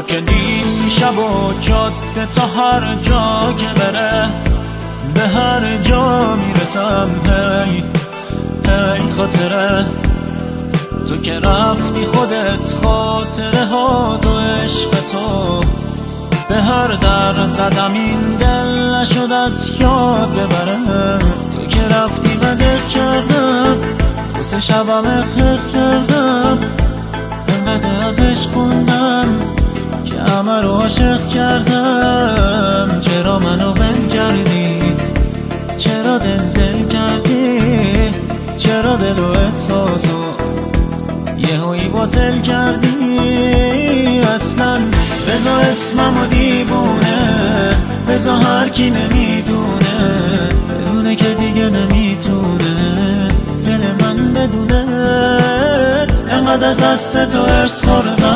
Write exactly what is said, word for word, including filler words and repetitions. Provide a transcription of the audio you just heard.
که نیستی شب و جاده تا هر جا که بره به هر جا میرسم. هی هی خاطره تو که رفتی خودت، خاطره ها تو عشق تو به هر در زدم این دل نشد از یاد ببره. تو که رفتی و دل کردم دو سه شبم اخیر کردم، انقدر از عشق خوندم که همه رو عاشق کردم. چرا منو ول کردی؟ چرا دل دل کردی؟ چرا دل و احساسو یه هایی باطل کردی؟ اصلا بزا اسممو دیوونه، بزا هر کی نمیدونه بدونه که دیگه نمیتونه دل من بدونت. انقدر از دست تو ارس خوردم